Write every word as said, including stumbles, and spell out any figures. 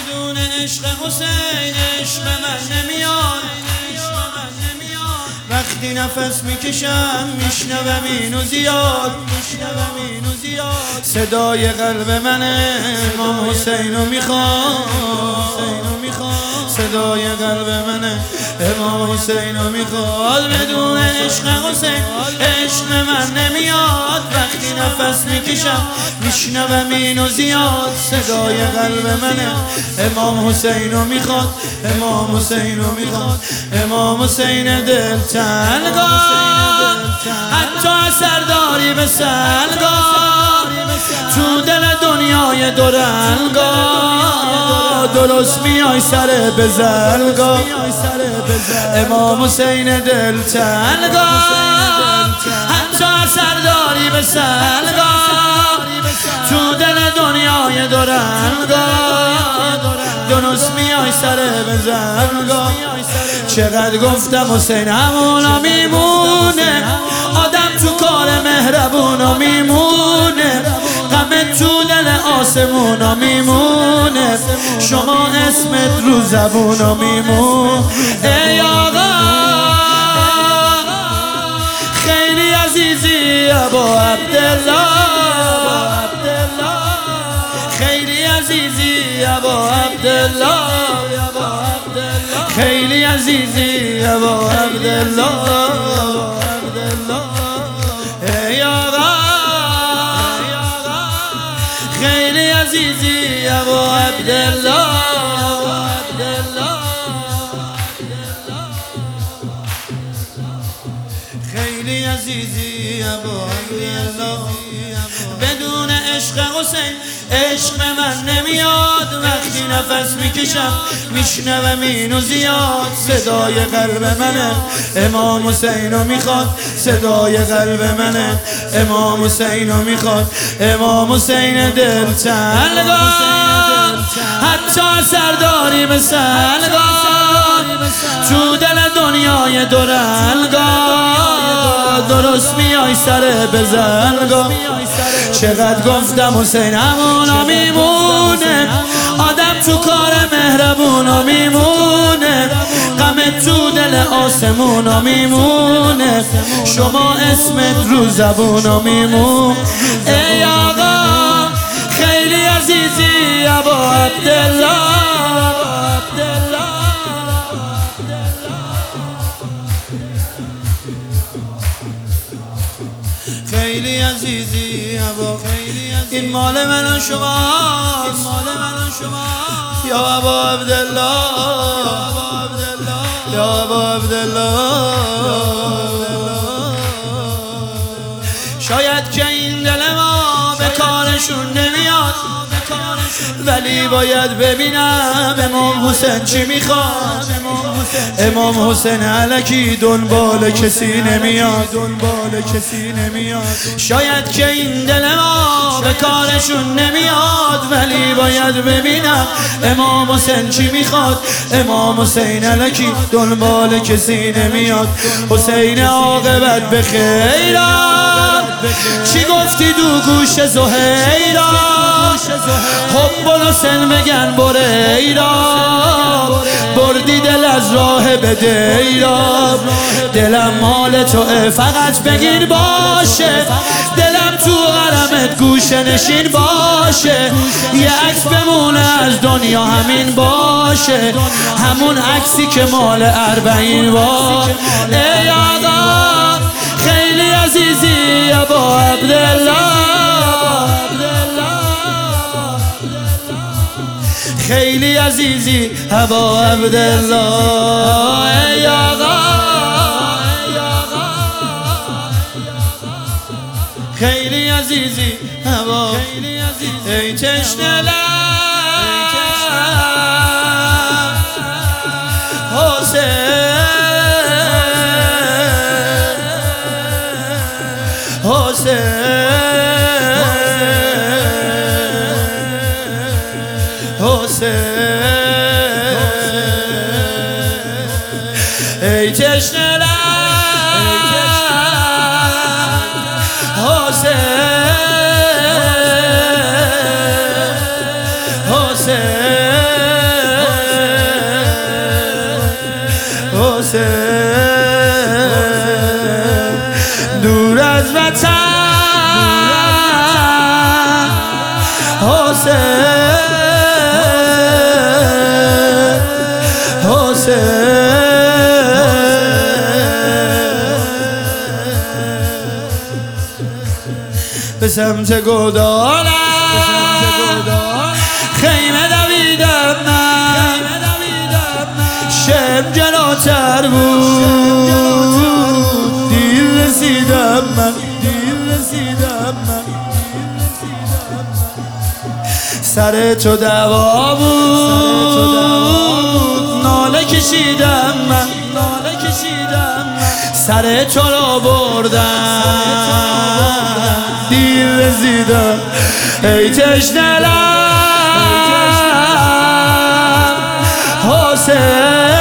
بدون عشق حسین عشق من نمیاد. وقتی نفس میکشم میشنوم اینو زیاد، صدای قلب منه امام حسینو میخواد، صدای قلب منه امام حسینو میخواد. بدون عشق حسین عشق من نمیاد. وقتی نفس میکشم میشنوم اینو زیاد، صدای قلب منه امام حسینو میخواد، امام حسینو میخواد. امام حسین دل تنگا حتی سرداری به سلگا، تو دل دنیای دورنگا درست میای سر بزلگا. امام حسین دل تنگا حتی سرداری به سلگا، تو دل دنیای دورنگا درست میای سر بزلگا. چقدر گفتم حسین همونا میمونه، آدم تو کار مهربونا میمونه، غم تو دل آسمونا میمونه، شما اسمت رو زبونا میمونه. ای آقا خیلی عزیزی ابا عبدالله، خیلی عزیزی ابا عبدالله، خیلی عزیزی ابا عبدالله. ای آقا خیلی عزیزی ابا عبدالله، خیلی عزیزی ابا عبدالله. بدون عشق حسین عشق من نمیاد. وقتی نفس میکشم میشنوم اینو زیاد، صدای قلب منه امام حسینو میخواد، صدای قلب منه امام حسینو میخواد. امام حسین دل تنگا حتی سرداری به سلگا، تو دل دنیای دورنگا درست میای سر بزلگا. چقدر گفتم حسین همونا میمونه، آدم تو کار مهربونا میمونه، غم تو دل آسمونا میمونه، شما اسمت رو زبونا میمونه. ای آقا خیلی عزیزی ابا عبدالله، خیلی عزیزی ابا، این مال من و شماست، یا ابا عبدالله، یا ابا عبدالله. شاید که این دل ما به کارشون نمیاد، ولی باید ببینم امام حسین چی میخواد. امام حسین الکی دنبال کسی نمیاد، دنبال کسی نمیاد. شاید که این دل ما به کارشون نمیاد، ولی باید ببینم امام حسین چی میخواد. امام حسین الکی دنبال کسی نمیاد. حسین عاقبت به خیرات، چی گفتی دو گوش زهیرا، حب حسین بگن بریرا، بردی دل از راه بدیرا. دلم مال توه فقط بگیر باشه، دلم تو غرمت گوشه نشین باشه، یه عکس بمونه از دنیا همین باشه، همون عکسی که مال اربعین باشه. ای آقا خیلی عزیزی ابا عبدالله، خیلی عزیزی ابا عبدالله. ای آقا خیلی عزیزی ابا، ای تشنه لب حسین، ای تشنه لب حسین، حسین به سمت گودالم خیمه دویدم من، شم جلوتر بود دیر رسیدم من، سر تو دوا بود ناله کشیدم من، سر تو رو بردم دیر رسیدم. ای تشنه لب حسین